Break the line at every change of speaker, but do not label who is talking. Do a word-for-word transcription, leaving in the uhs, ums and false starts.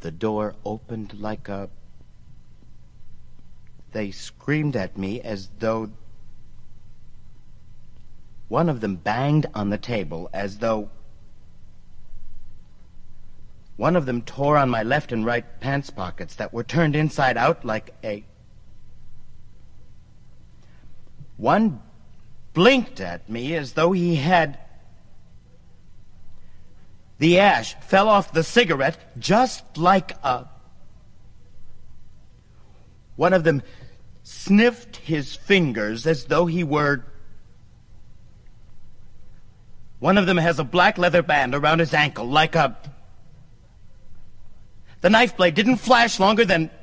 The door opened like a... They screamed at me as though... One of them banged on the table as though... One of them tore on my left and right pants pockets that were turned inside out like a... One blinked at me as though he had... The ash fell off the cigarette just like a... One of them sniffed his fingers as though he were... One of them has a black leather band around his ankle like a... The knife blade didn't flash longer than...